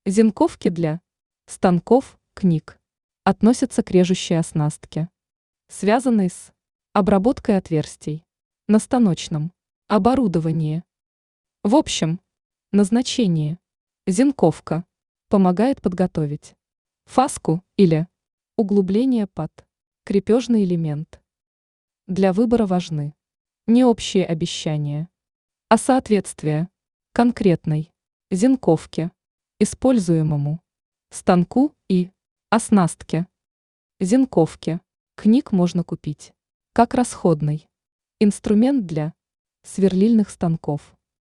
Зенковки для станков, книг относятся к режущей оснастке, связанной с обработкой отверстий на станочном оборудовании. В общем, назначение. Зенковка помогает подготовить фаску или углубление под крепежный элемент. Для выбора важны не общие обещания, а соответствие конкретной зенковке, используемому станку и оснастке. Зенковки книг можно купить как расходный инструмент для сверлильных станков.